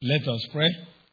Let us pray.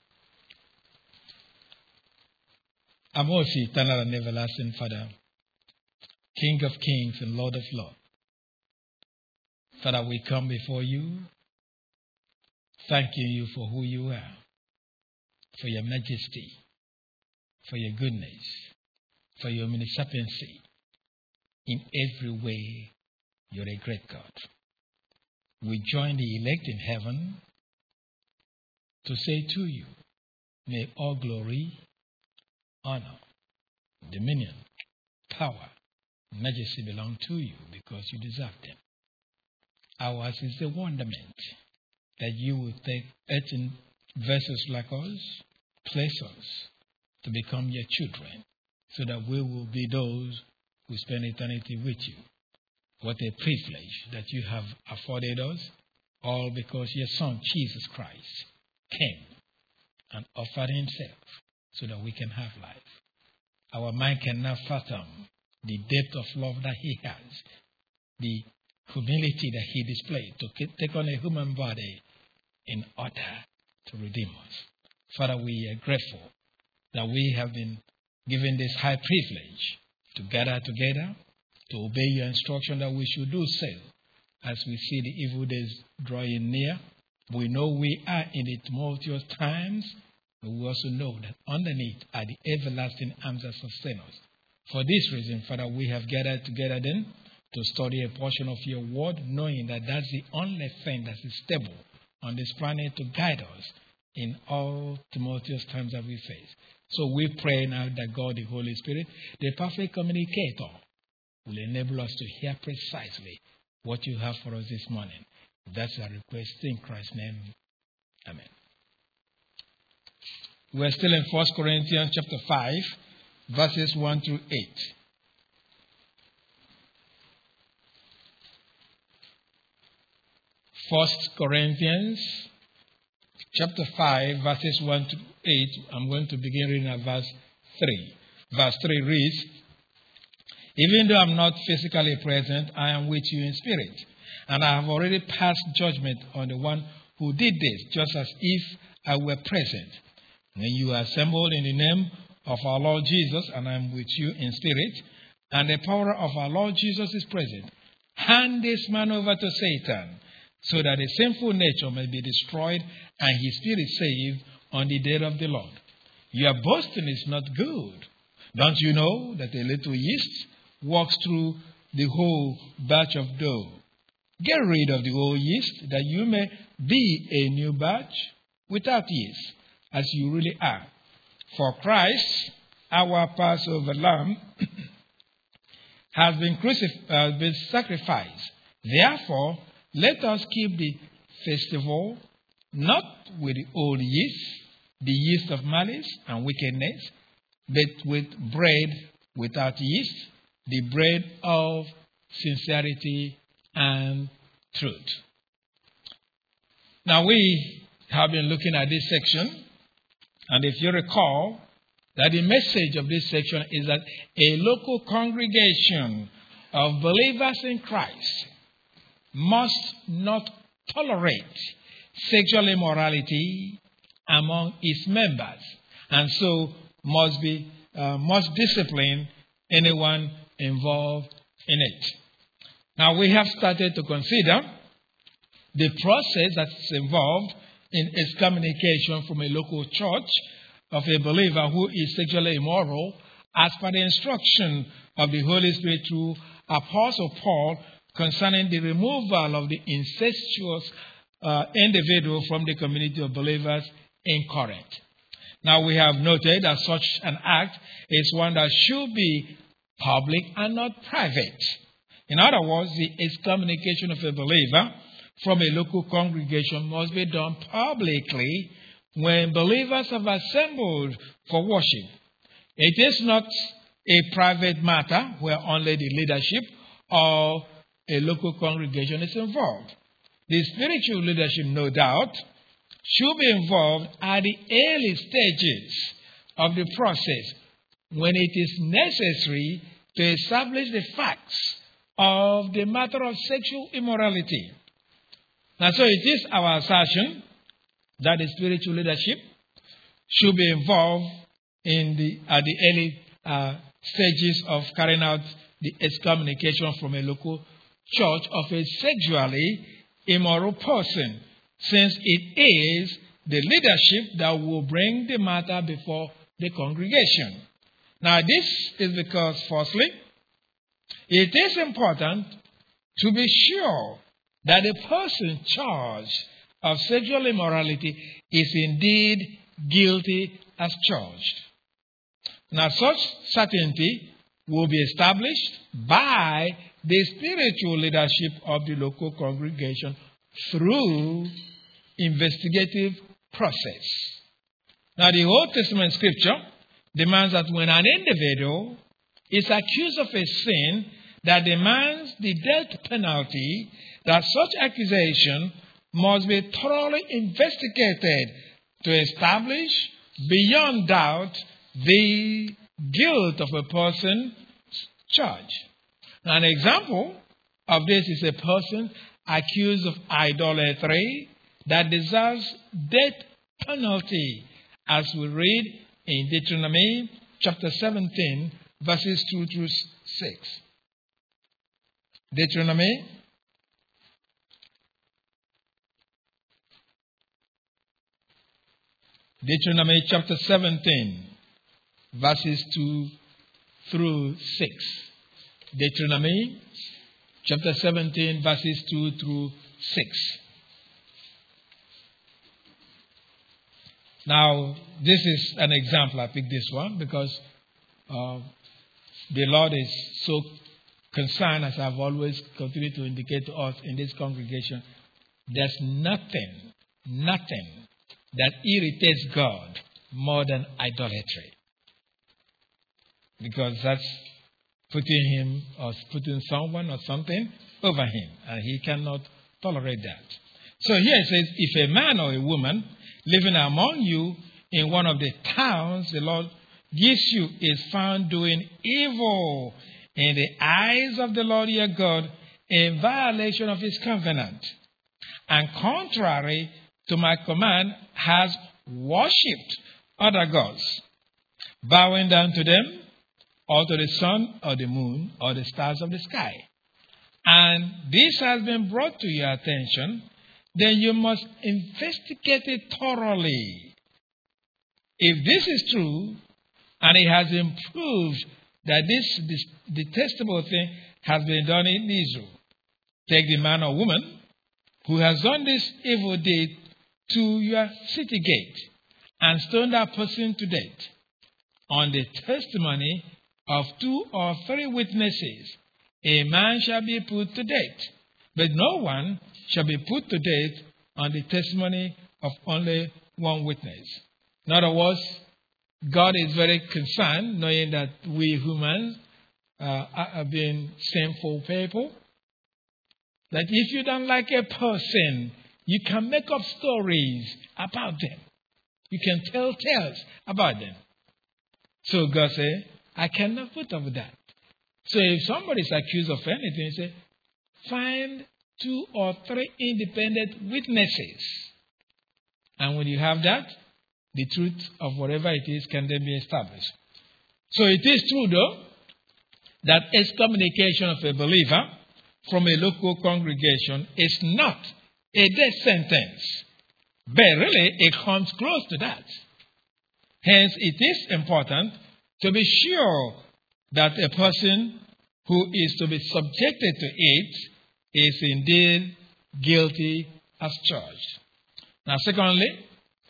Our most eternal and everlasting Father, King of kings and Lord of lords, Father, we come before you, thanking you for who you are, for your majesty, for your goodness, for your omnisciency. In every way, you're a great God. We join the elect in heaven to say to you, may all glory, honor, dominion, power, majesty belong to you because you deserve them. Ours is the wonderment that you will take 18 vessels like us, place us to become your children, so that we will be those who spend eternity with you. What a privilege that you have afforded us, all because your Son, Jesus Christ, came and offered himself so that we can have life. Our mind cannot fathom the depth of love that he has, the humility that he displayed to take on a human body in order to redeem us. Father, we are grateful that we have been given this high privilege to gather together, to obey your instruction that we should do so as we see the evil days drawing near. We know we are in the tumultuous times, but we also know that underneath are the everlasting arms that sustain us. For this reason, Father, we have gathered together then to study a portion of your word, knowing that that's the only thing that is stable on this planet to guide us in all tumultuous times that we face. So we pray now that God, the Holy Spirit, the perfect communicator, will enable us to hear precisely what you have for us this morning. That's our request in Christ's name. Amen. We're still in 1 Corinthians chapter 5, verses 1 through 8. 1 Corinthians chapter 5, verses 1 to 8. I'm going to begin reading at verse 3. Verse 3 reads, even though I'm not physically present, I am with you in spirit, and I have already passed judgment on the one who did this, just as if I were present. When you are assembled in the name of our Lord Jesus, and I am with you in spirit, and the power of our Lord Jesus is present, hand this man over to Satan, so that the sinful nature may be destroyed and his spirit saved on the day of the Lord. Your boasting is not good. Don't you know that a little yeast walks through the whole batch of dough? Get rid of the old yeast, that you may be a new batch without yeast, as you really are. For Christ, our Passover lamb, has been sacrificed. Therefore, let us keep the festival not with the old yeast, the yeast of malice and wickedness, but with bread without yeast, the bread of sincerity and truth. Now we have been looking at this section, and if you recall, that the message of this section is that a local congregation of believers in Christ must not tolerate sexual immorality among its members, and so must discipline anyone involved in it. Now we have started to consider the process that's involved in excommunication from a local church of a believer who is sexually immoral, as per the instruction of the Holy Spirit through Apostle Paul concerning the removal of the incestuous individual from the community of believers in Corinth. Now we have noted that such an act is one that should be public and not private. In other words, the excommunication of a believer from a local congregation must be done publicly when believers have assembled for worship. It is not a private matter where only the leadership of a local congregation is involved. The spiritual leadership, no doubt, should be involved at the early stages of the process when it is necessary to establish the facts of the matter of sexual immorality. Now, so it is our assertion that the spiritual leadership should be involved at the early stages of carrying out the excommunication from a local church of a sexually immoral person, since it is the leadership that will bring the matter before the congregation. Now, this is because, firstly, it is important to be sure that the person charged of sexual immorality is indeed guilty as charged. Now, such certainty will be established by the spiritual leadership of the local congregation through investigative process. Now, the Old Testament scripture demands that when an individual is accused of a sin that demands the death penalty, that such accusation must be thoroughly investigated to establish beyond doubt the guilt of a person charged. An example of this is a person accused of idolatry that deserves death penalty, as we read in Deuteronomy chapter 17, verses 2 through 6. Deuteronomy chapter 17, verses 2 through 6. Deuteronomy chapter 17, verses 2 through 6. Now, this is an example. I picked this one because the Lord is so concerned, as I've always continued to indicate to us in this congregation. There's nothing that irritates God more than idolatry. Because that's putting him or putting someone or something over him, and he cannot tolerate that. So here it says, if a man or a woman living among you in one of the towns the Lord gives you is found doing evil in the eyes of the Lord your God, in violation of his covenant, and contrary to my command, has worshipped other gods, bowing down to them, or to the sun, or the moon, or the stars of the sky, and this has been brought to your attention, then you must investigate it thoroughly. If this is true, and it has been proved that this detestable thing has been done in Israel, take the man or woman who has done this evil deed to your city gate, and stone that person to death. On the testimony of 2 or 3 witnesses, a man shall be put to death, but no one shall be put to death on the testimony of only one witness. In other words, God is very concerned, knowing that we humans are being sinful people, that if you don't like a person, you can make up stories about them. You can tell tales about them. So God said, I cannot put up with that. So if somebody is accused of anything, say, find 2 or 3 independent witnesses. And when you have that, the truth of whatever it is can then be established. So it is true, though, that excommunication of a believer from a local congregation is not a death sentence, but really it comes close to that. Hence, it is important to be sure that a person who is to be subjected to it is indeed guilty as charged. Now, secondly,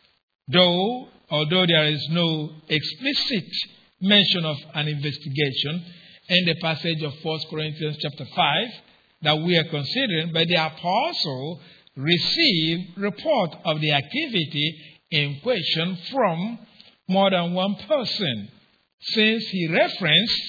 although there is no explicit mention of an investigation in the passage of 1 Corinthians chapter 5 that we are considering, but the apostle received report of the activity in question from more than one person, since he referenced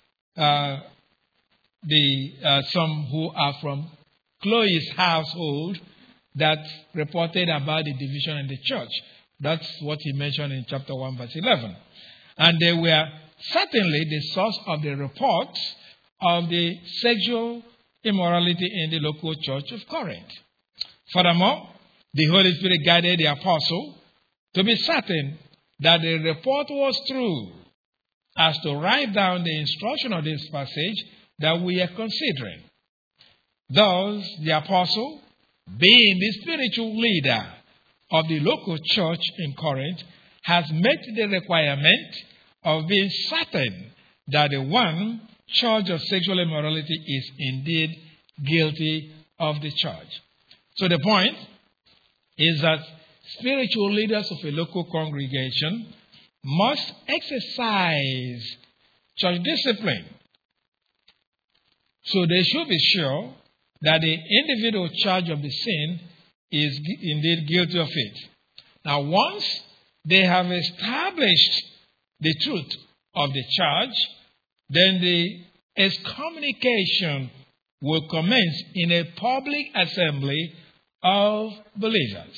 some who are from Chloe's household that reported about the division in the church. That's what he mentioned in chapter 1, verse 11. And they were certainly the source of the reports of the sexual immorality in the local church of Corinth. Furthermore, The Holy Spirit guided the apostle to be certain that the report was true, as to write down the instruction of this passage that we are considering. Thus, the apostle, being the spiritual leader of the local church in Corinth, has met the requirement of being certain that the one charged of sexual immorality is indeed guilty of the charge. So the point is that spiritual leaders of a local congregation must exercise church discipline. So they should be sure that the individual charged of the sin is indeed guilty of it. Now, once they have established the truth of the charge, then the excommunication will commence in a public assembly of believers.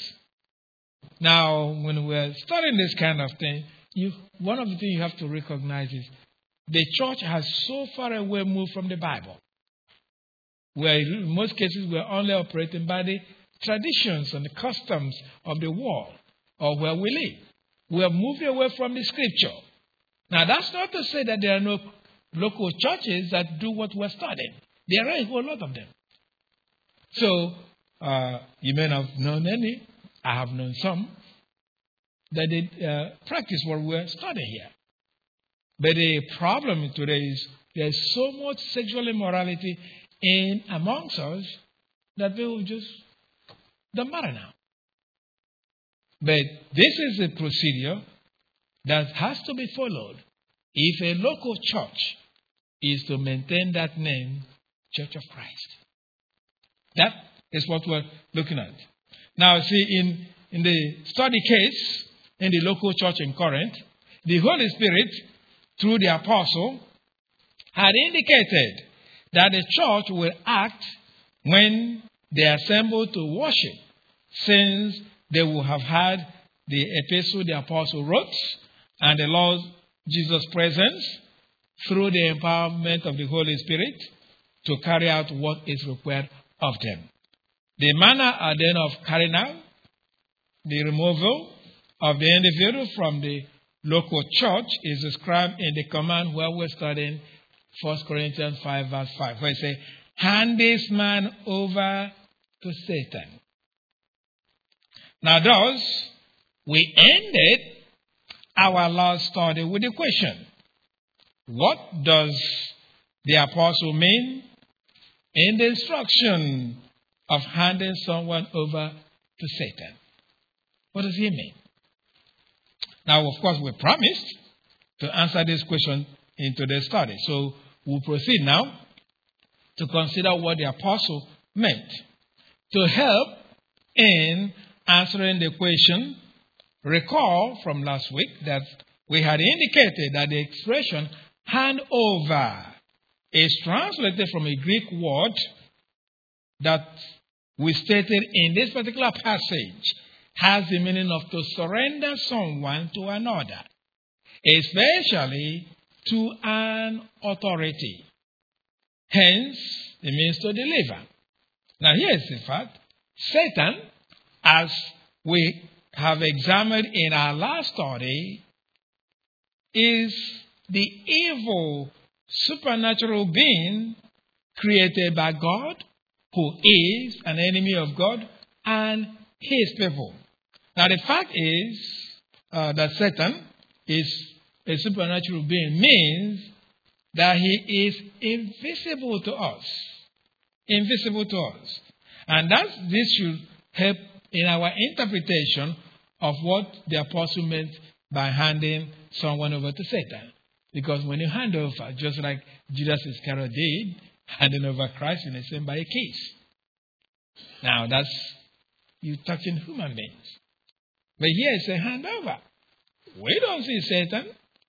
Now, when we're studying this kind of thing, one of the things you have to recognize is the church has so far away moved from the Bible, where in most cases we're only operating by the traditions and the customs of the world or where we live. We are moving away from the scripture. Now, that's not to say that there are no local churches that do what we're studying. There are a whole lot of them. So, you may not have known any. I have known some that they practice what we're studying here. But the problem today is there's so much sexual immorality amongst us that people just don't matter now. But this is a procedure that has to be followed if a local church is to maintain that name, Church of Christ. That is what we're looking at. Now, see, in the study case, in the local church in Corinth, the Holy Spirit, through the apostle, had indicated that the church will act when they assemble to worship, since they will have had the epistle the apostle wrote and the Lord Jesus' presence through the empowerment of the Holy Spirit to carry out what is required of them. The manner are then of carrying out the removal of the individual from the local church is described in the command where we're studying 1 Corinthians 5 verse 5, where it says, hand this man over to Satan. Now thus, we ended our last study with the question, what does the apostle mean in the instruction of handing someone over to Satan? What does he mean? Now, of course, we promised to answer this question in today's study. So we'll proceed now to consider what the apostle meant. To help in answering the question, recall from last week that we had indicated that the expression hand over is translated from a Greek word that we stated in this particular passage has the meaning of to surrender someone to another, especially to an authority. Hence, it means to deliver. Now, here is the fact. Satan, as we have examined in our last study, is the evil supernatural being created by God, who is an enemy of God and his people. Now, the fact is that Satan is a supernatural being means that he is invisible to us. Invisible to us. And this should help in our interpretation of what the apostle meant by handing someone over to Satan. Because when you hand over, just like Judas Iscariot did, handing over Christ in the same by a kiss. Now, that's you touching human beings. But here it's a hand over. We don't see Satan.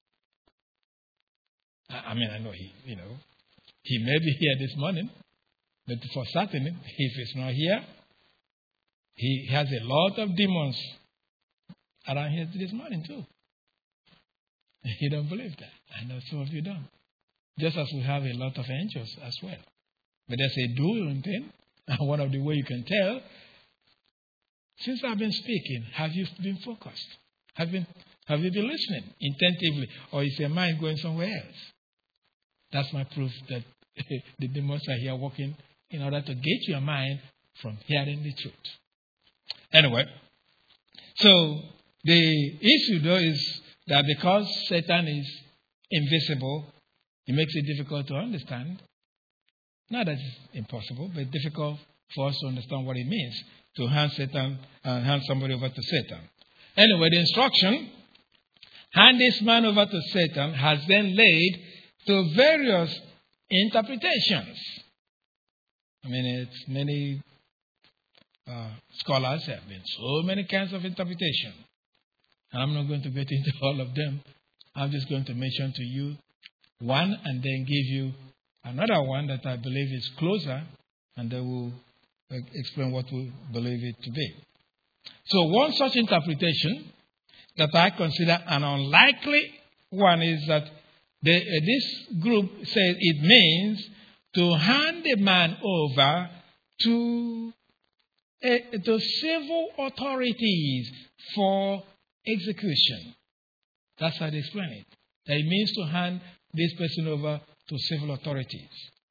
I know he may be here this morning, but for certain, if he's not here, he has a lot of demons around here this morning too. You don't believe that. I know some of you don't. Just as we have a lot of angels as well. But there's a dual thing. And one of the ways you can tell Since I've been speaking, have you been focused? Have you been listening intentively? Or is your mind going somewhere else? That's my proof that the demons are here working in order to get your mind from hearing the truth. Anyway, so the issue though is that because Satan is invisible, it makes it difficult to understand. Not that it's impossible, but difficult for us to understand what it means to hand somebody over to Satan. Anyway, the instruction, hand this man over to Satan, has then led to various interpretations. I mean, it's many scholars have been so many kinds of interpretation. I'm not going to get into all of them. I'm just going to mention to you one and then give you another one that I believe is closer, and then we'll explain what we believe it to be. So one such interpretation that I consider an unlikely one is that this group says it means to hand a man over to civil authorities for execution. That's how they explain it. That it means to hand this person over to civil authorities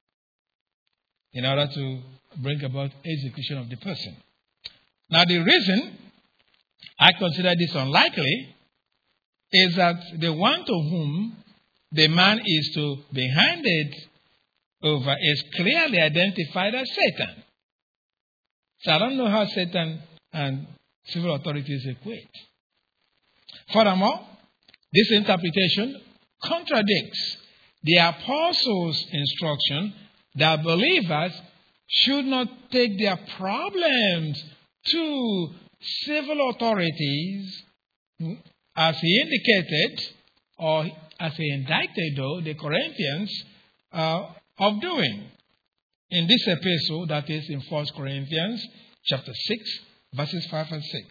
in order to bring about execution of the person. Now, the reason I consider this unlikely is that the one to whom the man is to be handed over is clearly identified as Satan. So I don't know how Satan and civil authorities equate. Furthermore, this interpretation contradicts the apostles' instruction that believers should not take their problems to civil authorities, as he indicated, or as he indicted, though, the Corinthians of doing. In this epistle, that is in 1 Corinthians chapter 6, verses 5 and 6.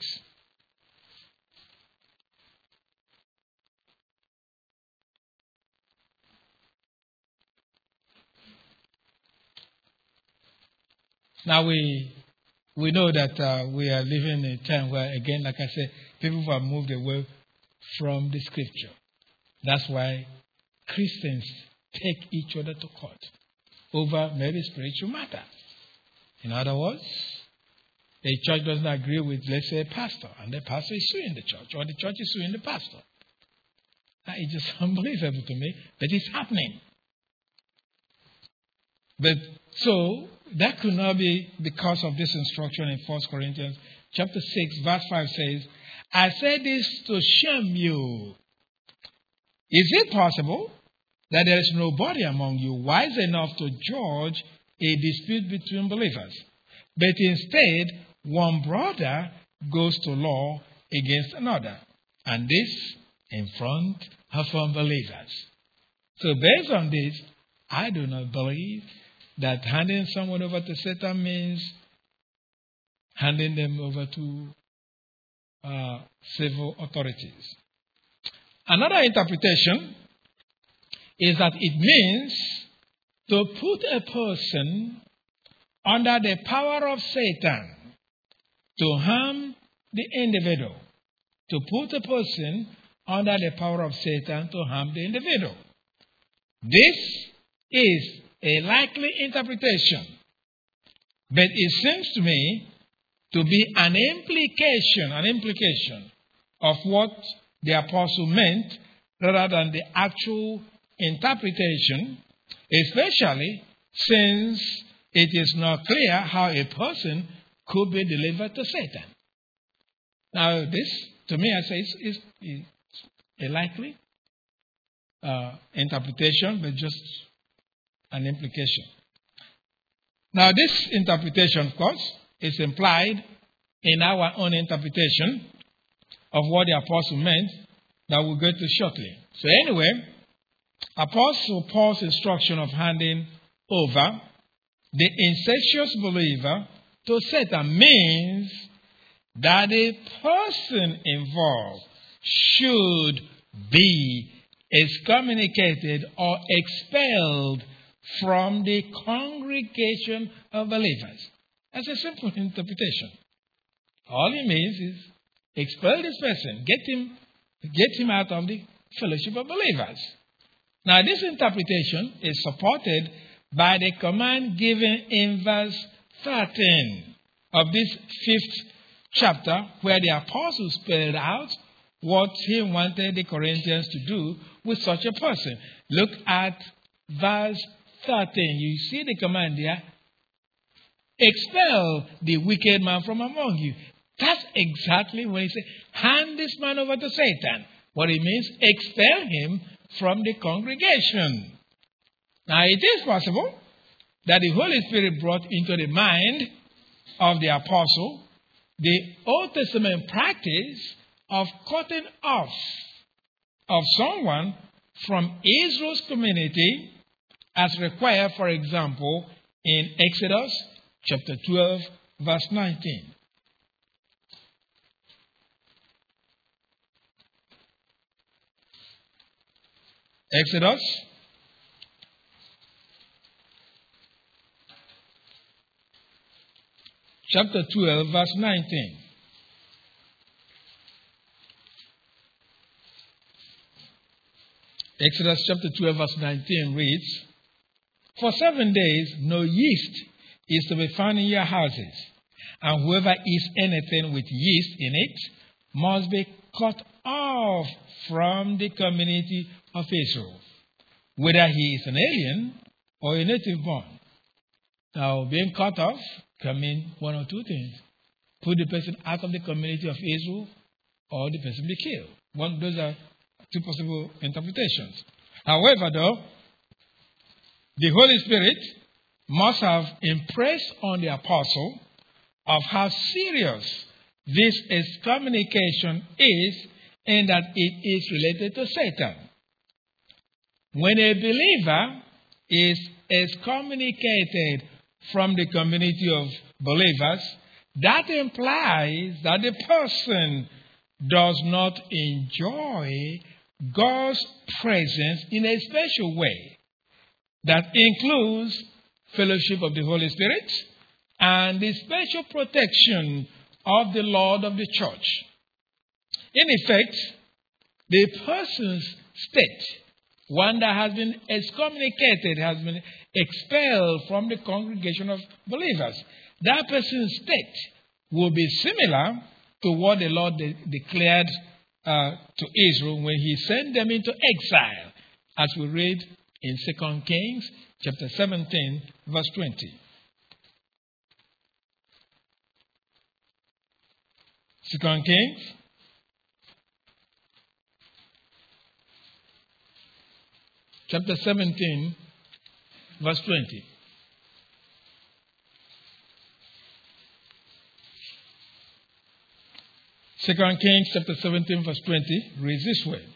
Now we know that we are living in a time where, again, like I said, people have moved away from the scripture. That's why Christians take each other to court over maybe spiritual matter. In other words, a church doesn't agree with, let's say, a pastor, and the pastor is suing the church, or the church is suing the pastor. That is just unbelievable to me, but it's happening. But so that could not be because of this instruction in 1 Corinthians chapter 6, verse 5 says, I say this to shame you. Is it possible that there is nobody among you wise enough to judge a dispute between believers? But instead, one brother goes to law against another, and this in front of unbelievers. So based on this, I do not believe that handing someone over to Satan means handing them over to civil authorities. Another interpretation is that it means to put a person under the power of Satan to harm the individual. To put a person under the power of Satan to harm the individual. This is a likely interpretation, but it seems to me to be an implication of what the apostle meant rather than the actual interpretation, especially since it is not clear how a person could be delivered to Satan. Now, this, to me, I say, is a likely interpretation, but just an implication. Now, this interpretation, of course, is implied in our own interpretation of what the apostle meant that we'll go to shortly. So anyway, Apostle Paul's instruction of handing over the incestuous believer to Satan means that the person involved should be excommunicated or expelled from the congregation of believers. That's a simple interpretation. All it means is expel this person, get him out of the fellowship of believers. Now, this interpretation is supported by the command given in verse 13 of this 5th chapter, where the apostle spelled out what he wanted the Corinthians to do with such a person. Look at verse 13. You see the command there. Expel the wicked man from among you. That's exactly when he says, hand this man over to Satan. What it means, expel him from the congregation. Now, it is possible that the Holy Spirit brought into the mind of the apostle the Old Testament practice of cutting off of someone from Israel's community as required, for example, in Exodus chapter 12, verse 19. Exodus chapter 12, verse 19. Exodus chapter 12, verse 19 reads, For 7 days no yeast is to be found in your houses, and whoever eats anything with yeast in it must be cut off from the community of Israel, whether he is an alien or a native born. Now, being cut off can mean one or two things. Put the person out of the community of Israel, or the person be killed. Those are two possible interpretations. However, though, the Holy Spirit must have impressed on the apostle of how serious this excommunication is, and that it is related to Satan. When a believer is excommunicated from the community of believers, that implies that the person does not enjoy God's presence in a special way. That includes fellowship of the Holy Spirit and the special protection of the Lord of the church. In effect, the person's state, one that has been excommunicated, has been expelled from the congregation of believers, that person's state will be similar to what the Lord declared to Israel when he sent them into exile, as we read in 2 Kings chapter 17, verse 20. 2 Kings chapter 17, verse 20. Second Kings chapter 17, verse 20 reads this way.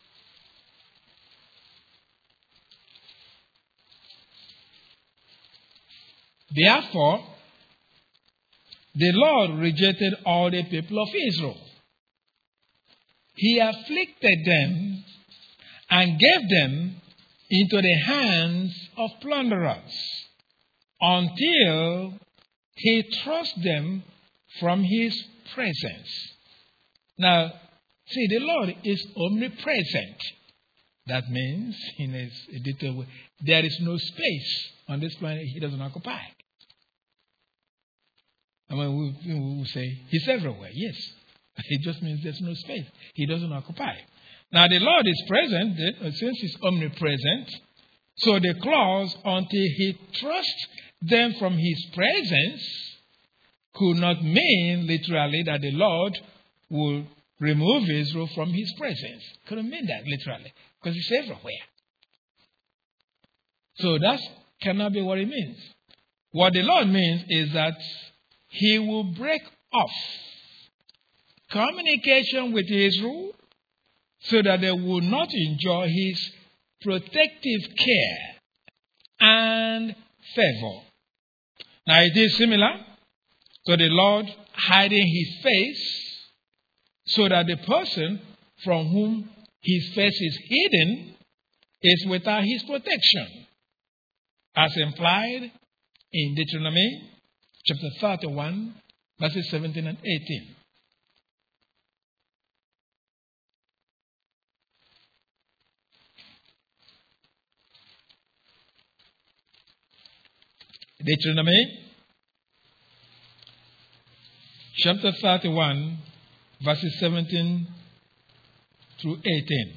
Therefore, the Lord rejected all the people of Israel. He afflicted them and gave them into the hands of plunderers until he thrust them from his presence. Now, see, the Lord is omnipresent. That means, in a detailed way, there is no space on this planet he doesn't occupy. I mean, we say he's everywhere. Yes. It just means there's no space. He doesn't occupy. Now, the Lord is present, since he's omnipresent. So the clause, until he thrusts them from his presence, could not mean literally that the Lord will remove Israel from his presence. Couldn't mean that literally, because he's everywhere. So that cannot be what it means. What the Lord means is that he will break off communication with Israel so that they will not enjoy his protective care and favor. Now, it is similar to the Lord hiding his face so that the person from whom his face is hidden is without his protection, as implied in Deuteronomy chapter 31, verses 17 and 18. Deuteronomy chapter 31, verses 17 through 18.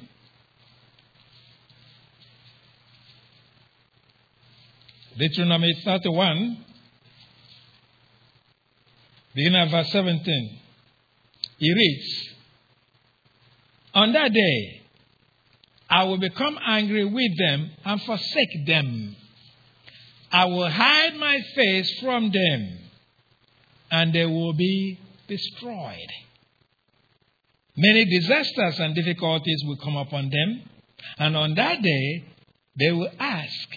Deuteronomy 31, beginning at verse 17. It reads, "On that day, I will become angry with them and forsake them. I will hide my face from them, and they will be destroyed. Many disasters and difficulties will come upon them, and on that day they will ask,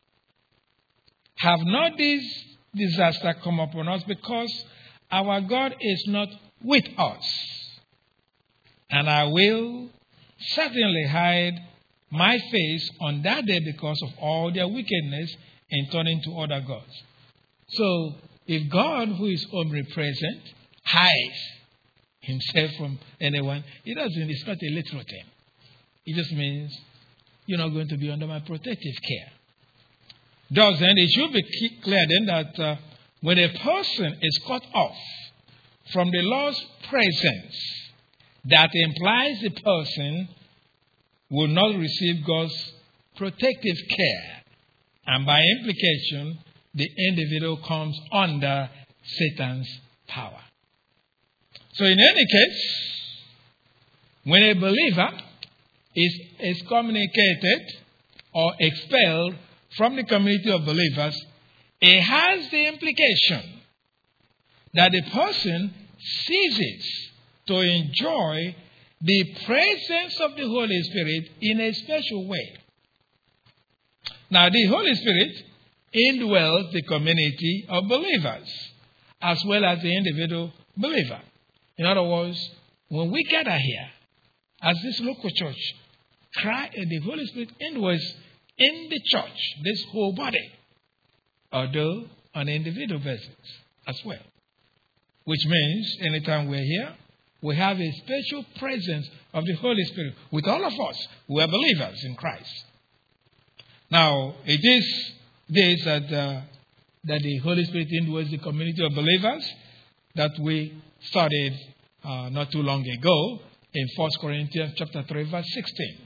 have not these disasters come upon us because our God is not with us? And I will certainly hide my face on that day because of all their wickedness in turning to other gods." So, if God, who is omnipresent, hides himself from anyone, it's not a literal thing. It just means you're not going to be under my protective care. Thus, then, it should be clear then that when a person is cut off from the Lord's presence, that implies the person will not receive God's protective care. And by implication, the individual comes under Satan's power. So in any case, when a believer is excommunicated or expelled from the community of believers, it has the implication that the person ceases to enjoy the presence of the Holy Spirit in a special way. Now, the Holy Spirit indwells the community of believers as well as the individual believer. In other words, when we gather here as this local church, the Holy Spirit indwells in the church, this whole body, although on individual basis as well. Which means anytime we're here, we have a special presence of the Holy Spirit with all of us who are believers in Christ. Now, it is this that the Holy Spirit indwells the community of believers that we studied not too long ago in 1 Corinthians chapter 3, verse 16.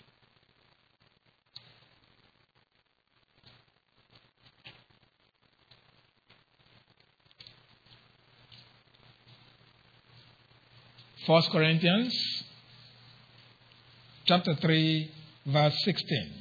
First Corinthians chapter 3, verse 16.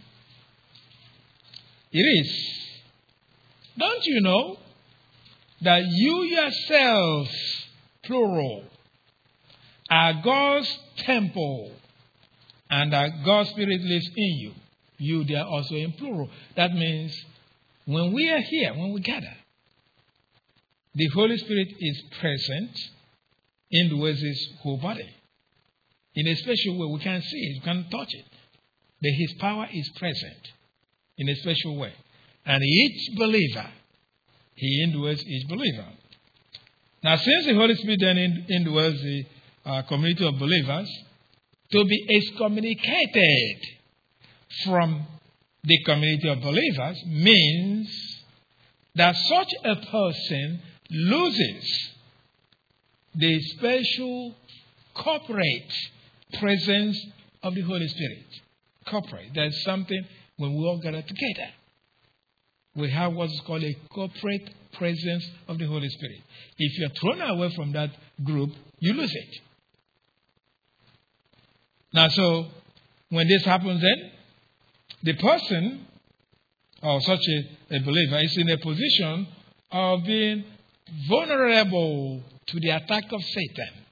It is, "Don't you know that you yourselves, plural, are God's temple, and that God's Spirit lives in you?" You there also in plural. That means when we are here, when we gather, the Holy Spirit is present in the way his whole body. In a special way, we can't see it, we can't touch it. But his power is present in a special way. And each believer, he indwells each believer. Now, since the Holy Spirit then indwells the community of believers, to be excommunicated from the community of believers means that such a person loses the special corporate presence of the Holy Spirit. Corporate. There's something when we all gather together. We have what's called a corporate presence of the Holy Spirit. If you're thrown away from that group, you lose it. Now, so when this happens, then the person or such a believer is in a position of being vulnerable to the attack of Satan.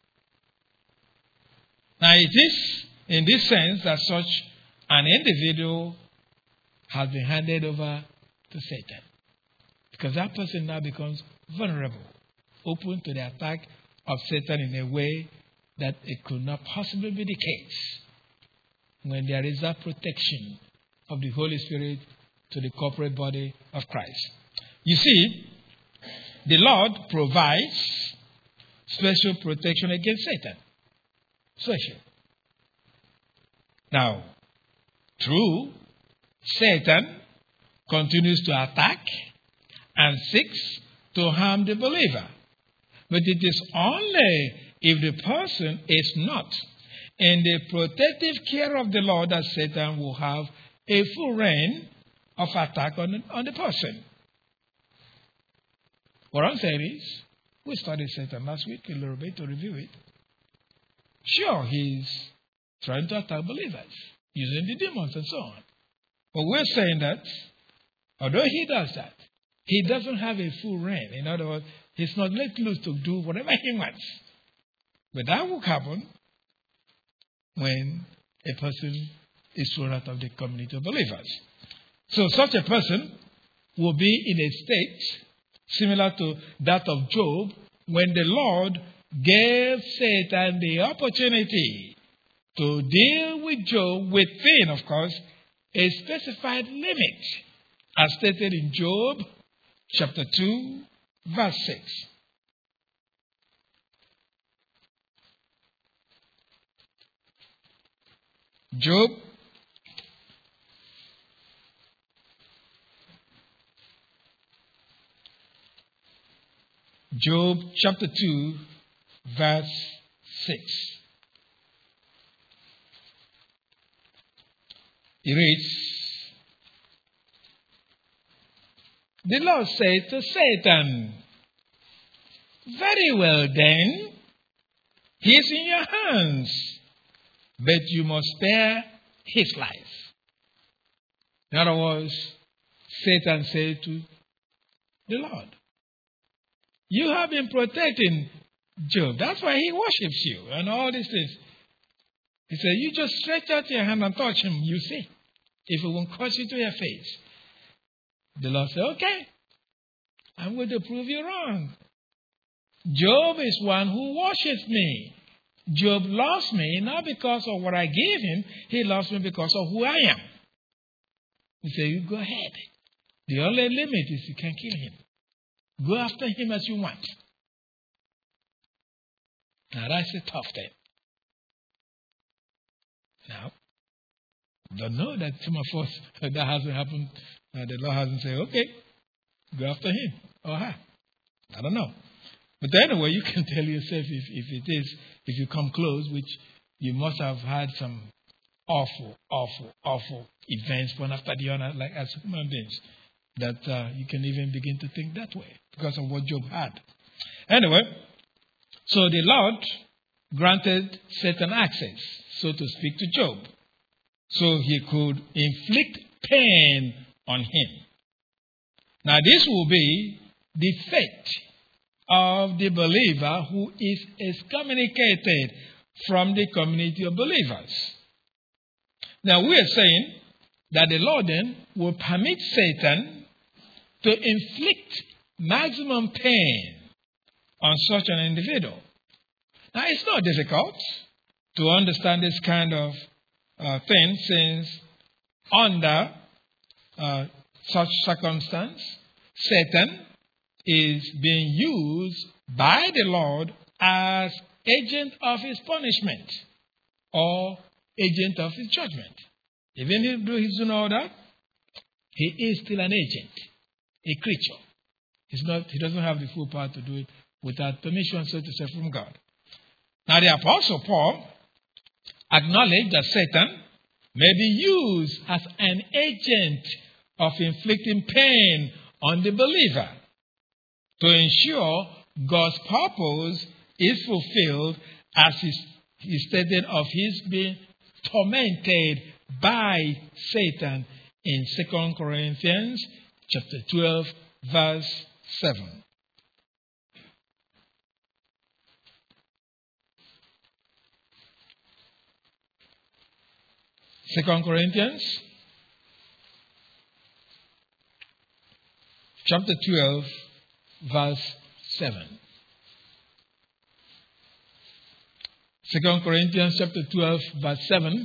Now, it is in this sense that such an individual has been handed over to Satan. Because that person now becomes vulnerable, open to the attack of Satan in a way that it could not possibly be the case when there is that protection of the Holy Spirit to the corporate body of Christ. You see, the Lord provides special protection against Satan. Special. Now, true, Satan continues to attack and seeks to harm the believer. But it is only if the person is not in the protective care of the Lord that Satan will have a full reign of attack on the person. What I'm saying is, we studied Satan last week a little bit to review it. Sure, he's trying to attack believers, using the demons and so on. But we're saying that, although he does that, he doesn't have a full reign. In other words, he's not let loose to do whatever he wants. But that will happen when a person is thrown out of the community of believers. So such a person will be in a state similar to that of Job, when the Lord gave Satan the opportunity to deal with Job within, of course, a specified limit, as stated in Job chapter 2, verse 6. Job chapter 2, verse 6. It reads, the Lord said to Satan, very well then, he is in your hands, but you must spare his life. In other words, Satan said to the Lord, you have been protecting Job. That's why he worships you and all these things. He said, you just stretch out your hand and touch him, you see, if it won't cause you to your face. The Lord said, okay, I'm going to prove you wrong. Job is one who worships me. Job loves me not because of what I gave him. He loves me because of who I am. He said, you go ahead. The only limit is you can kill him. Go after him as you want. Now that's a tough thing. Now, don't know that some of us, that hasn't happened. The Lord hasn't said, okay, go after him or her. I don't know. But anyway, you can tell yourself if you come close, which you must have had some awful events one after the other, like as human beings, that you can even begin to think that way because of what Job had. Anyway, so the Lord granted Satan access, so to speak, to Job, so he could inflict pain on him. Now this will be the fate of the believer who is excommunicated from the community of believers. Now we are saying that the Lord then will permit Satan to inflict maximum pain on such an individual. Now it's not difficult to understand this kind of thing, since under such circumstance, Satan is being used by the Lord as agent of his punishment or agent of his judgment. Even though he's doing all that, he is still an agent, a creature. He doesn't have the full power to do it without permission, so to say, from God. Now the Apostle Paul acknowledged that Satan may be used as an agent of inflicting pain on the believer to ensure God's purpose is fulfilled, as he stated of his being tormented by Satan in 2 Corinthians chapter 12, verse 7. Second Corinthians chapter 12, verse 7. 2 Corinthians chapter 12, verse 7.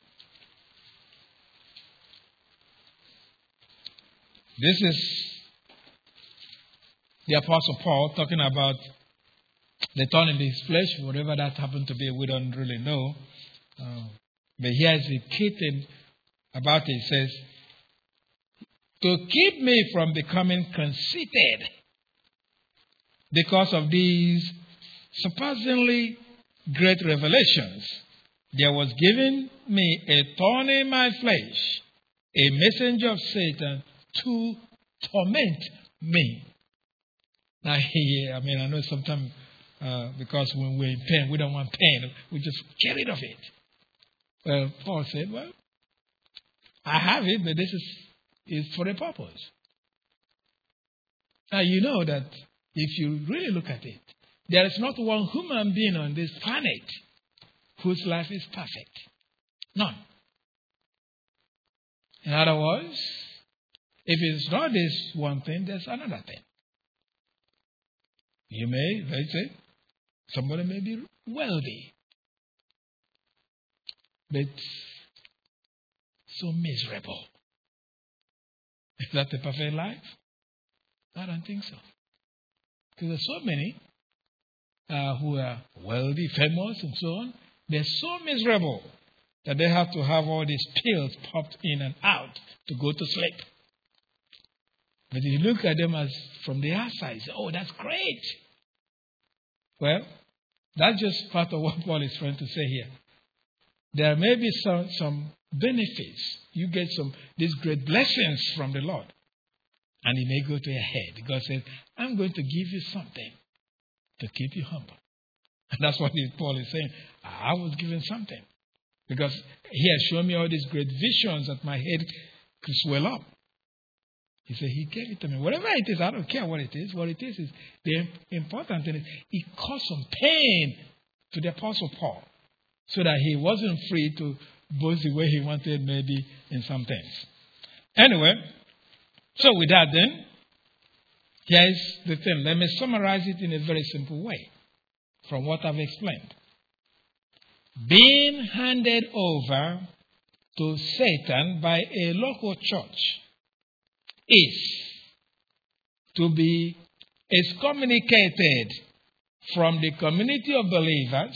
This is the Apostle Paul talking about The thorn in his flesh, whatever that happened to be, we don't really know. But here is the key thing about it. It says, to keep me from becoming conceited because of these surpassingly great revelations, there was given me a thorn in my flesh, a messenger of Satan to torment me. Now, I know sometimes because when we're in pain, we don't want pain. We just get rid of it. Well, Paul said, well, I have it, but this is for a purpose. Now, you know that if you really look at it, there is not one human being on this planet whose life is perfect. None. In other words, if it's not this one thing, there's another thing. Let's say, somebody may be wealthy, but so miserable. Is that a perfect life? I don't think so. Because there's so many who are wealthy, famous, and so on. They're so miserable that they have to have all these pills popped in and out to go to sleep. But if you look at them as from the outside, you say, oh, that's great. Well, that's just part of what Paul is trying to say here. There may be some benefits. You get these great blessings from the Lord. And it may go to your head. God says, I'm going to give you something to keep you humble. And that's what Paul is saying. I was given something. Because he has shown me all these great visions that my head could swell up. He said, he gave it to me. Whatever it is, I don't care what it is. What it is the important thing is it caused some pain to the Apostle Paul. So that he wasn't free to boast the way he wanted, maybe in some things. Anyway, so with that then, here's the thing. Let me summarize it in a very simple way from what I've explained. Being handed over to Satan by a local church is to be excommunicated from the community of believers,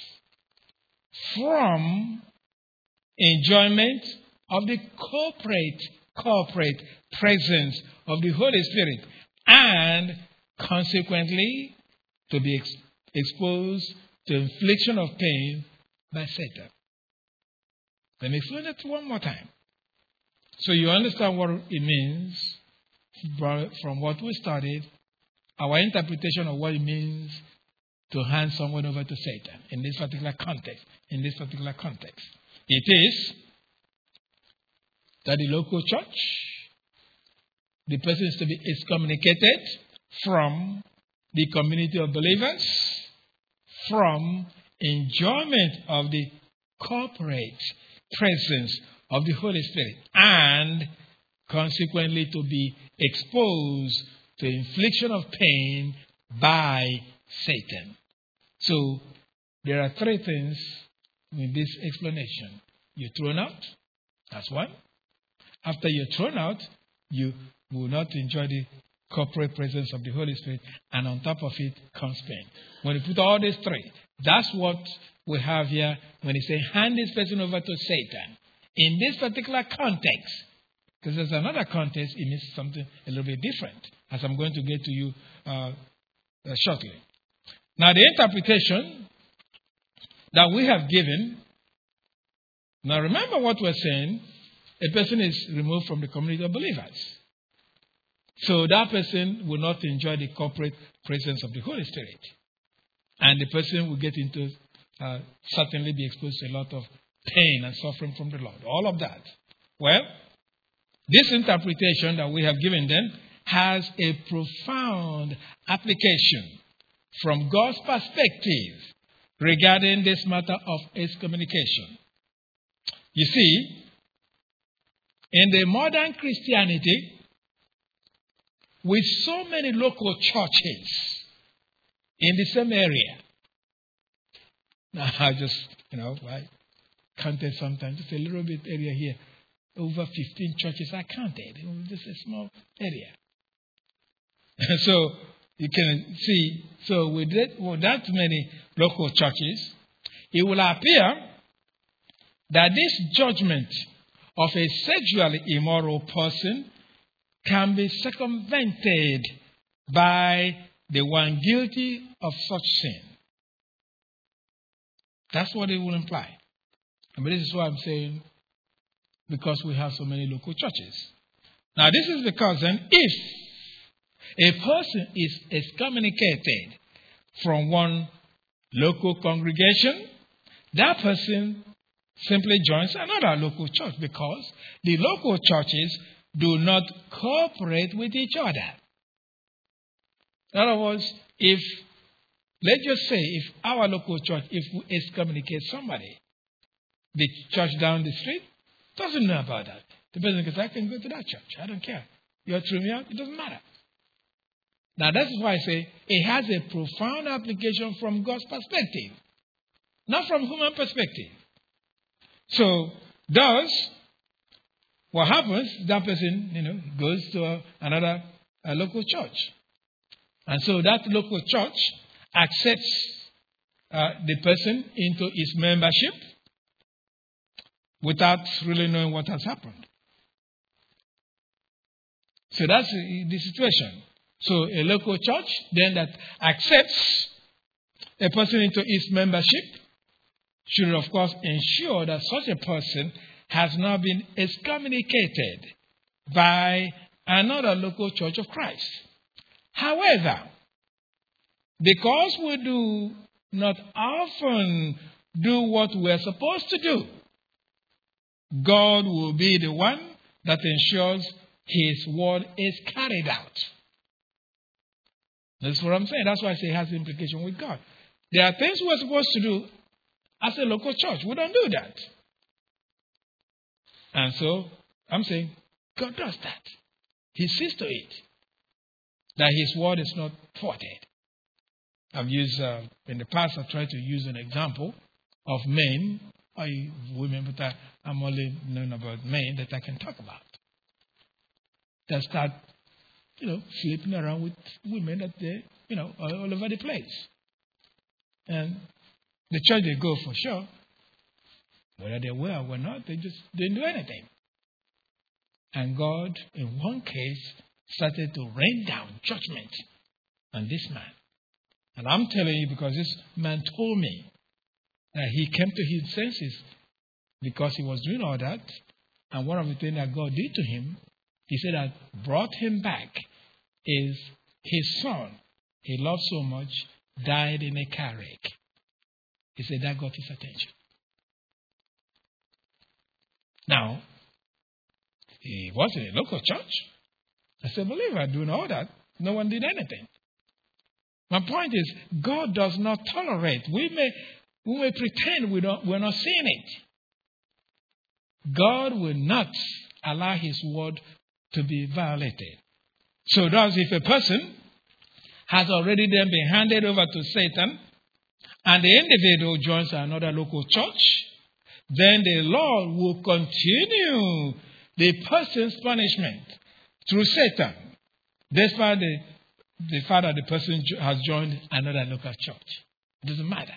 from enjoyment of the corporate presence of the Holy Spirit, and consequently to be exposed to infliction of pain by Satan. Let me explain it one more time, so you understand what it means from what we studied, our interpretation of what it means to hand someone over to Satan in this particular context. It is that the local church, the person is to be excommunicated from the community of believers, from enjoyment of the corporate presence of the Holy Spirit, and consequently to be exposed to infliction of pain by Satan. So there are three things in this explanation. You're thrown out. That's one. After you're thrown out, you will not enjoy the corporate presence of the Holy Spirit, and on top of it comes pain. When you put all these three, that's what we have here when he says, hand this person over to Satan. In this particular context, because there's another context, it means something a little bit different, as I'm going to get to you shortly. Now, the interpretation that we have given, now remember what we're saying, a person is removed from the community of believers. So that person will not enjoy the corporate presence of the Holy Spirit. And the person will get into, certainly be exposed to a lot of pain and suffering from the Lord. All of that. Well, this interpretation that we have given them has a profound application from God's perspective regarding this matter of excommunication. You see, in the modern Christianity, with so many local churches in the same area. Now, I just, I counted sometimes, just a little bit area here. Over 15 churches I counted. It was just a small area. So, You can see, so with that many local churches, it will appear that this judgment of a sexually immoral person can be circumvented by the one guilty of such sin. That's what it will imply. And this is what I'm saying, because we have so many local churches. Now, this is because then, if a person is excommunicated from one local congregation, that person simply joins another local church, because the local churches do not cooperate with each other. In other words, let's just say, if our local church, if we excommunicate somebody, the church down the street doesn't know about that. The person goes, I can go to that church. I don't care. You're through me out. It doesn't matter. Now, that's why I say it has a profound application from God's perspective, not from human perspective. So, thus, what happens, that person, goes to another local church. And so that local church accepts the person into its membership without really knowing what has happened. So that's the situation. So a local church then that accepts a person into its membership should, of course, ensure that such a person has not been excommunicated by another local church of Christ. However, because we do not often do what we're supposed to do, God will be the one that ensures His word is carried out. That's what I'm saying. That's why I say it has implication with God. There are things we're supposed to do as a local church. We don't do that. And so, I'm saying, God does that. He sees to it that His word is not thwarted. I've used, in the past, I've tried to use an example of men or women, but I'm only known about men that I can talk about. That start, sleeping around with women that they, all over the place. And the church they go for sure, whether they were or not, they just didn't do anything. And God, in one case, started to rain down judgment on this man. And I'm telling you, because this man told me that he came to his senses because he was doing all that. And one of the things that God did to him, he said that brought him back is his son, he loved so much, died in a car wreck. He said that got his attention. Now, he was in a local church. I said, believer, doing all that. No one did anything. My point is, God does not tolerate. We may pretend we're not seeing it. God will not allow His word to be violated. So thus, if a person has already then been handed over to Satan, and the individual joins another local church, then the Lord will continue the person's punishment through Satan, despite the fact that the person has joined another local church. It doesn't matter.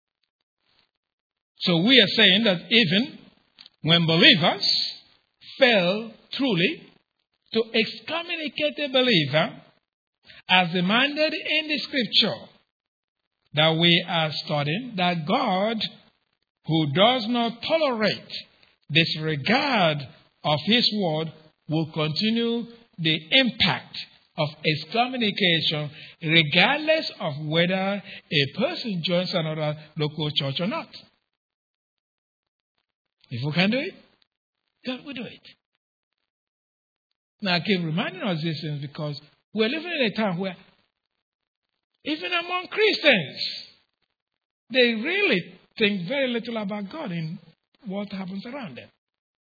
So we are saying that even when believers fail truly to excommunicate a believer, as demanded in the scripture that we are studying, that God, who does not tolerate disregard of His word, will continue the impact of excommunication regardless of whether a person joins another local church or not. If we can do it, God will do it. Now I keep reminding us these things because we're living in a time where even among Christians, they really think very little about God in what happens around them.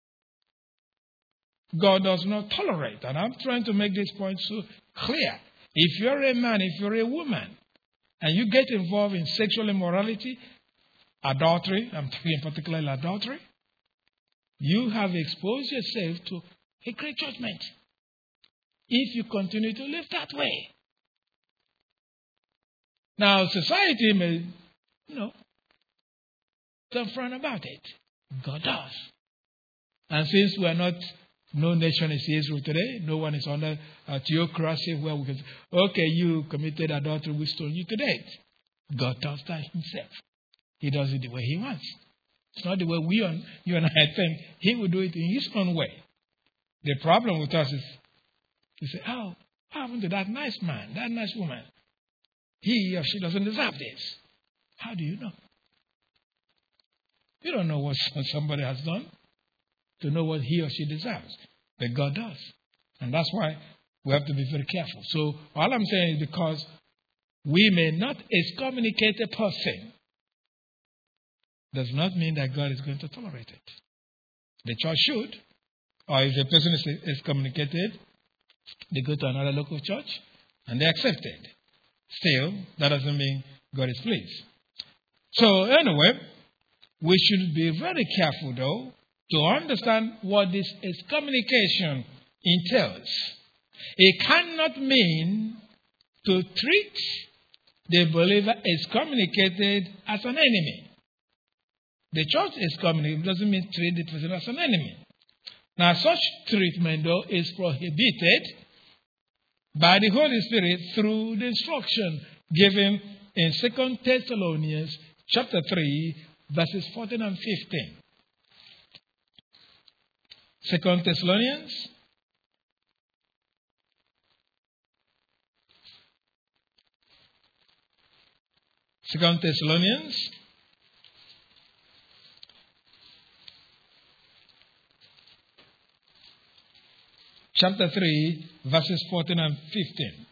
God does not tolerate, and I'm trying to make this point so clear. If you're a man, if you're a woman, and you get involved in sexual immorality, adultery, I'm talking particularly adultery, you have exposed yourself to a great judgment if you continue to live that way. Now, society may, don't frown about it. God does. And since we are not, no nation is Israel today, no one is under a theocracy where we can say, okay, you committed adultery, we stone you to death. God does that himself. He does it the way he wants. It's not the way you and I think. He will do it in his own way. The problem with us is, you say, oh, what happened to that nice man, that nice woman? He or she doesn't deserve this. How do you know? You don't know what somebody has done to know what he or she deserves. But God does. And that's why we have to be very careful. So all I'm saying is because we may not excommunicate a person does not mean that God is going to tolerate it. The church should. Or if a person is excommunicated, they go to another local church and they accept it. Still, that doesn't mean God is pleased. So anyway, we should be very careful though to understand what this excommunication entails. It cannot mean to treat the believer excommunicated as an enemy. The church excommunicated doesn't mean treat the person as an enemy. Now, such treatment, though, is prohibited by the Holy Spirit through the instruction given in 2 Thessalonians chapter 3, verses 14 and 15. 2 Thessalonians chapter 3, verses 14 and 15.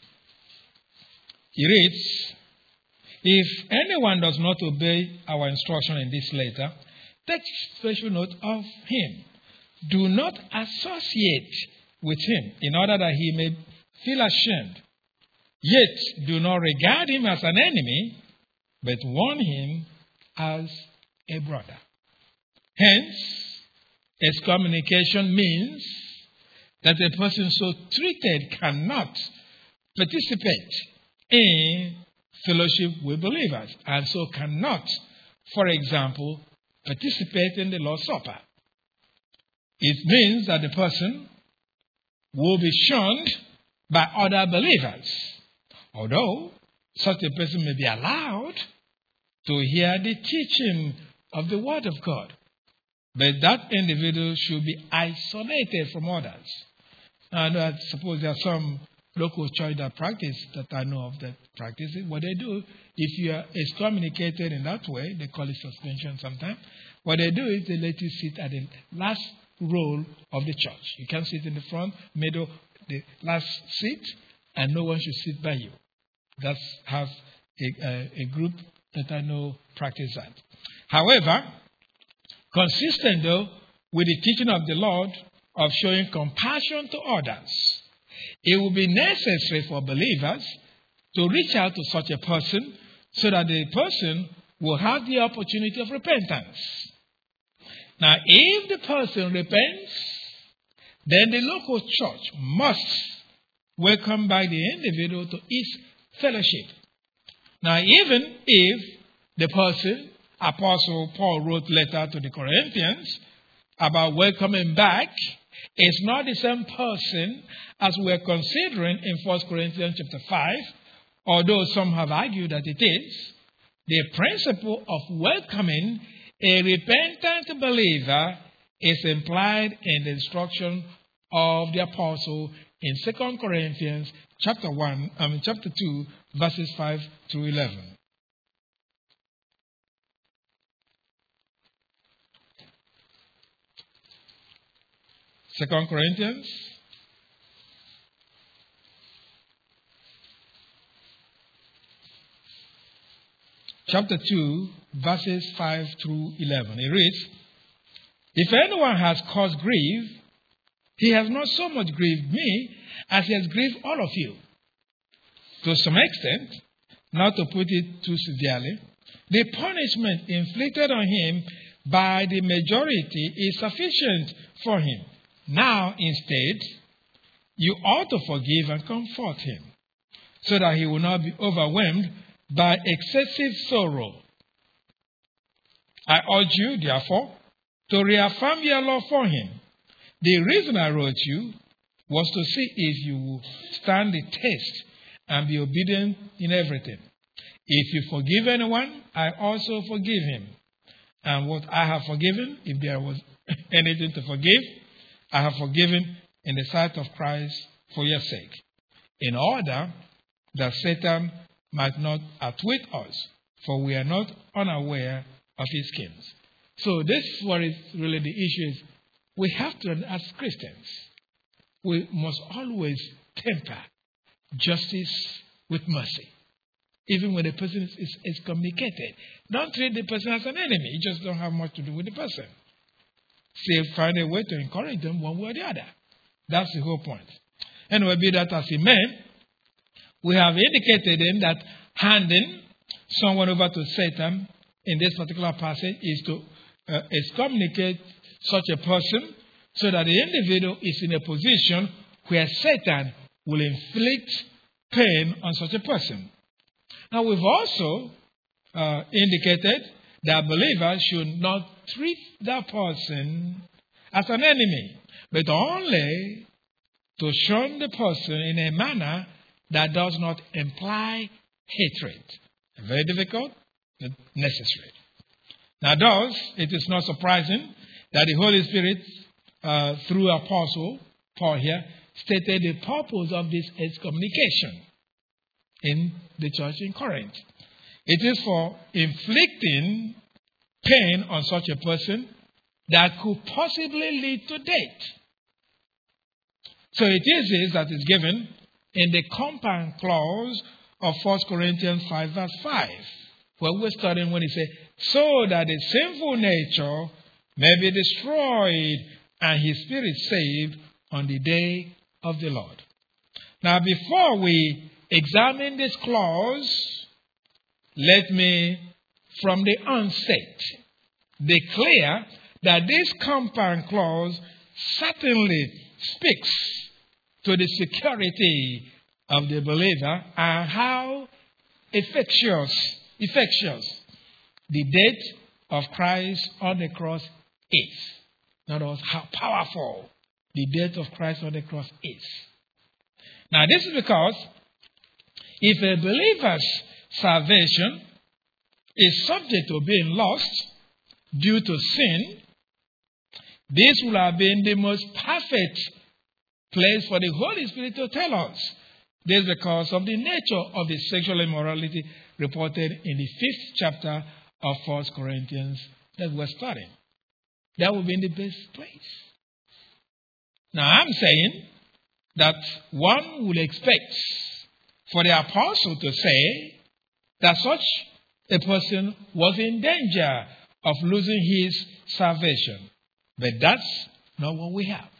He reads, if anyone does not obey our instruction in this letter, take special note of him. Do not associate with him in order that he may feel ashamed. Yet do not regard him as an enemy, but warn him as a brother. Hence, excommunication means that a person so treated cannot participate in fellowship with believers, and so cannot, for example, participate in the Lord's Supper. It means that the person will be shunned by other believers, although such a person may be allowed to hear the teaching of the Word of God. But that individual should be isolated from others. And I suppose there are some local church that I know of that practice it. What they do, if you are excommunicated in that way, they call it suspension sometimes. What they do is they let you sit at the last row of the church. You can't sit in the front, middle, the last seat, and no one should sit by you. That's how a group that I know practice that. However, consistent though with the teaching of the Lord of showing compassion to others, it will be necessary for believers to reach out to such a person so that the person will have the opportunity of repentance. Now, if the person repents, then the local church must welcome back the individual to its fellowship. Now, even if the person, Apostle Paul wrote letter to the Corinthians about welcoming back, it's not the same person as we're considering in 1 Corinthians chapter 5, although some have argued that it is. The principle of welcoming a repentant believer is implied in the instruction of the apostle in 2 Corinthians chapter 2, verses 5 through 11. 2 Corinthians chapter 2, verses 5 through 11. It reads, if anyone has caused grief, he has not so much grieved me as he has grieved all of you. To some extent, not to put it too severely, the punishment inflicted on him by the majority is sufficient for him. Now, instead, you ought to forgive and comfort him, so that he will not be overwhelmed by excessive sorrow. I urge you, therefore, to reaffirm your love for him. The reason I wrote you was to see if you will stand the test and be obedient in everything. If you forgive anyone, I also forgive him. And what I have forgiven, if there was anything to forgive, I have forgiven in the sight of Christ for your sake, in order that Satan might not outwit us, for we are not unaware of his schemes. So this is what is really the issue is. We have to, as Christians, we must always temper justice with mercy. Even when the person is excommunicated. Don't treat the person as an enemy. You just don't have much to do with the person. Find a way to encourage them one way or the other. That's the whole point. Anyway, be that as it may, we have indicated in that handing someone over to Satan in this particular passage is to excommunicate such a person so that the individual is in a position where Satan will inflict pain on such a person. Now, we've also indicated that believers should not treat that person as an enemy, but only to shun the person in a manner that does not imply hatred. Very difficult, but necessary. Now, thus, it is not surprising that the Holy Spirit, through Apostle Paul here, stated the purpose of this excommunication in the church in Corinth. It is for inflicting pain on such a person that could possibly lead to death. So it is this that is given in the compound clause of 1 Corinthians 5 verse 5, where we're studying when he says, so that the sinful nature may be destroyed and his spirit saved on the day of the Lord. Now, before we examine this clause, let me, from the onset, declare that this compound clause certainly speaks to the security of the believer and how effectuous the death of Christ on the cross is. In other words, how powerful the death of Christ on the cross is. Now, this is because if a believer's salvation is subject to being lost due to sin, this will have been the most perfect place for the Holy Spirit to tell us. This is because of the nature of the sexual immorality reported in the 5th chapter of 1 Corinthians that we're studying. That would be in the best place. Now, I'm saying that one would expect for the apostle to say that such a person was in danger of losing his salvation. But that's not what we have.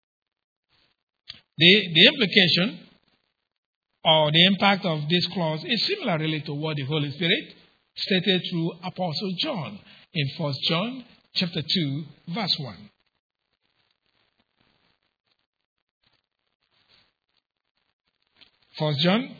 The implication or the impact of this clause is similar really to what the Holy Spirit stated through Apostle John in 1 John chapter 2, verse 1. First John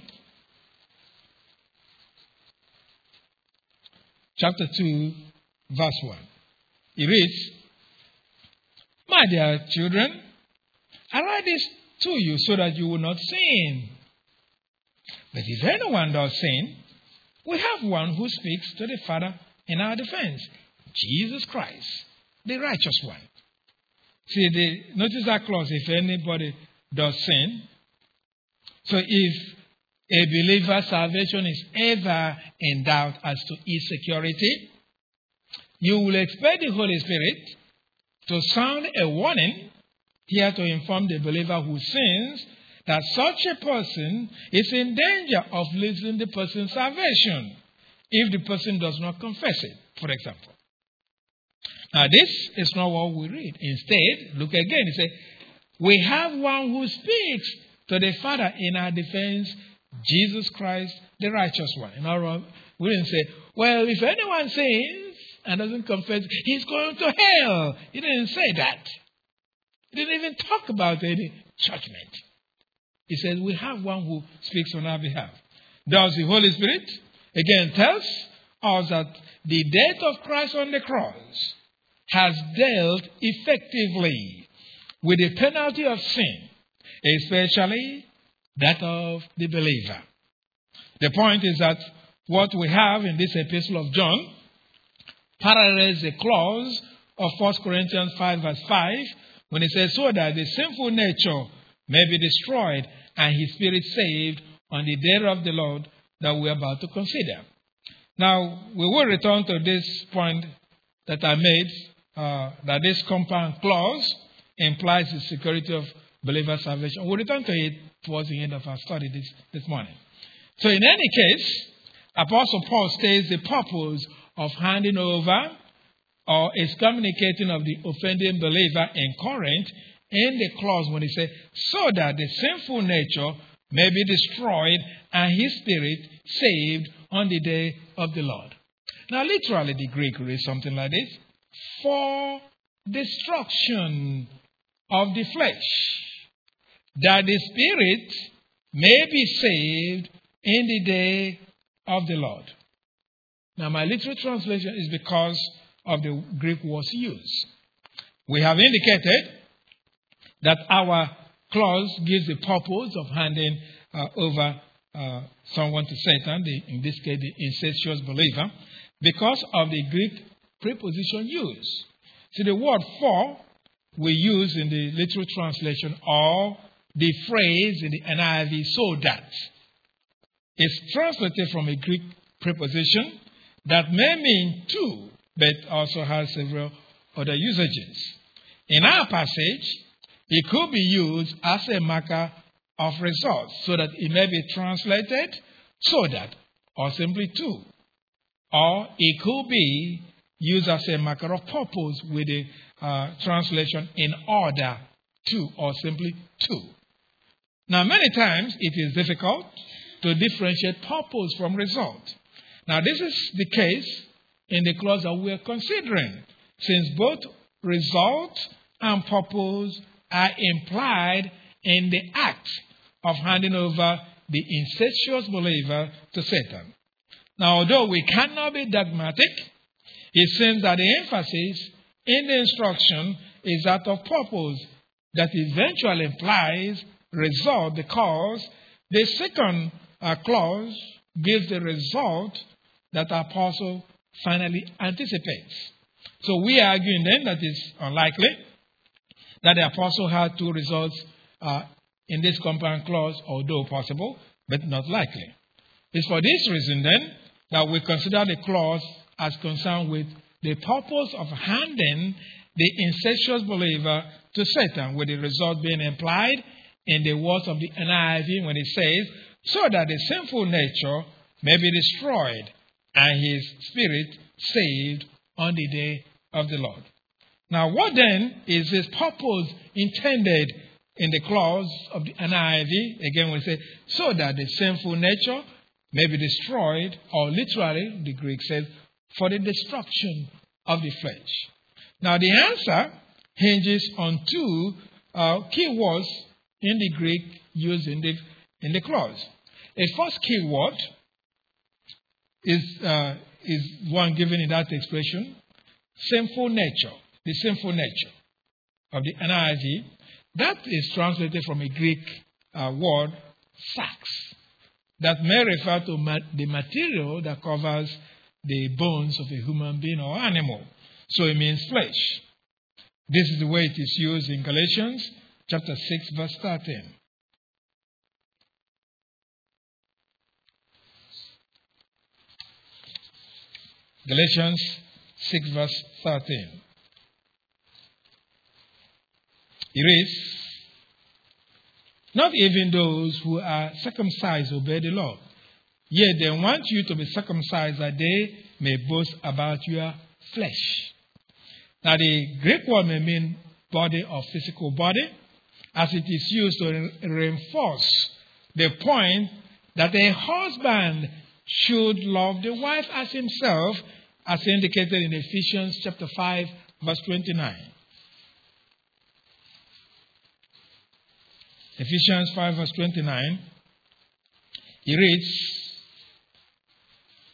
chapter 2, verse 1. It reads, my dear children, I write this to you so that you will not sin. But if anyone does sin, we have one who speaks to the Father in our defense, Jesus Christ, the righteous one. See, notice that clause, if anybody does sin. So if a believer's salvation is ever in doubt as to its security, you will expect the Holy Spirit to sound a warning here to inform the believer who sins that such a person is in danger of losing the person's salvation if the person does not confess it, for example. Now, this is not what we read. Instead, look again. It says, we have one who speaks to the Father in our defense, Jesus Christ, the righteous one. In other words, we didn't say, well, if anyone sins and doesn't confess, he's going to hell. He didn't say that. He didn't even talk about any judgment. He said, we have one who speaks on our behalf. Thus, the Holy Spirit again tells us that the death of Christ on the cross has dealt effectively with the penalty of sin, especially that of the believer. The point is that what we have in this epistle of John parallels the clause of 1 Corinthians 5 verse 5 when it says, so that the sinful nature may be destroyed and his spirit saved on the day of the Lord that we are about to consider. Now, we will return to this point that I made, that this compound clause implies the security of believer salvation. We'll return to it towards the end of our study this morning. So in any case, Apostle Paul states the purpose of handing over or excommunicating of the offending believer in Corinth in the clause when he says, so that the sinful nature may be destroyed and his spirit saved on the day of the Lord. Now, literally, the Greek reads something like this: for destruction of the flesh, that the spirit may be saved in the day of the Lord. Now, my literal translation is because of the Greek words used. We have indicated that our clause gives the purpose of handing over someone to Satan, in this case the incestuous believer, because of the Greek preposition used. So the word for we use in the literal translation, or the phrase in the NIV, so that, is translated from a Greek preposition that may mean to, but also has several other usages. In our passage, it could be used as a marker of result, so that it may be translated so that, or simply to. Or it could be used as a marker of purpose with the translation in order to, or simply to. Now, many times it is difficult to differentiate purpose from result. Now, this is the case in the clause that we are considering, since both result and purpose are implied in the act of handing over the incestuous believer to Satan. Now, although we cannot be dogmatic, it seems that the emphasis in the instruction is that of purpose that eventually implies result, because the second clause gives the result that the apostle finally anticipates. So we are arguing then that it's unlikely that the apostle had two results in this compound clause, although possible, but not likely. It's for this reason then that we consider the clause as concerned with the purpose of handing the incestuous believer to Satan, with the result being implied in the words of the NIV when it says, so that the sinful nature may be destroyed and his spirit saved on the day of the Lord. Now, what then is this purpose intended in the clause of the NIV? Again, we say, so that the sinful nature may be destroyed, or literally, the Greek says, for the destruction of the flesh. Now, the answer hinges on two key words in the Greek used in the clause. A first key word is one given in that expression, sinful nature, the sinful nature of the NIV. That is translated from a Greek word, sarx, that may refer to the material that covers the bones of a human being or animal. So it means flesh. This is the way it is used in Galatians chapter 6, verse 13. Galatians 6, verse 13. It reads, not even those who are circumcised obey the law, yet they want you to be circumcised that they may boast about your flesh. Now, the Greek word may mean body or physical body, as it is used to reinforce the point that a husband should love the wife as himself, as indicated in Ephesians chapter 5, verse 29. Ephesians 5, verse 29, it reads,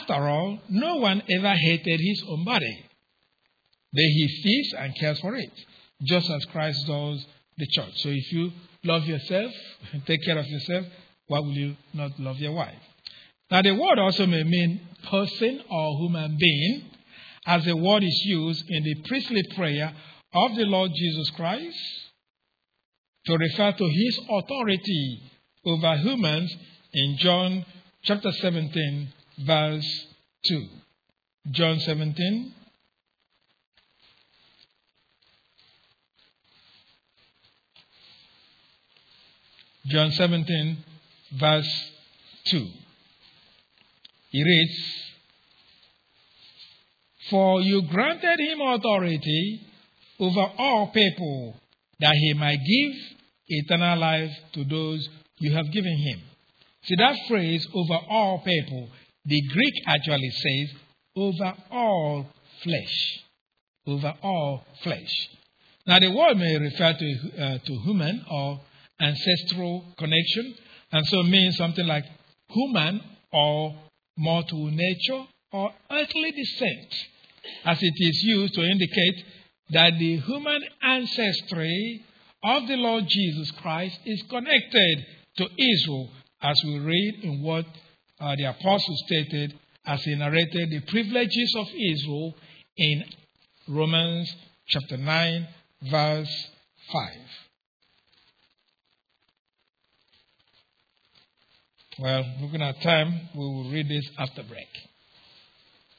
After all, no one ever hated his own body, but he feeds and cares for it, just as Christ does the church. So if you love yourself, take care of yourself, why will you not love your wife? Now the word also may mean person or human being, as the word is used in the priestly prayer of the Lord Jesus Christ to refer to his authority over humans in John chapter 17, verse 2. John 17. John 17, verse 2. He reads, "For you granted him authority over all people, that he might give eternal life to those you have given him." See that phrase, over all people, the Greek actually says, over all flesh. Over all flesh. Now the word may refer to human or ancestral connection, and so means something like human or mortal nature or earthly descent, as it is used to indicate that the human ancestry of the Lord Jesus Christ is connected to Israel, as we read in what the apostle stated as he narrated the privileges of Israel in Romans chapter 9, verse 5. Well, looking at time, we will read this after break.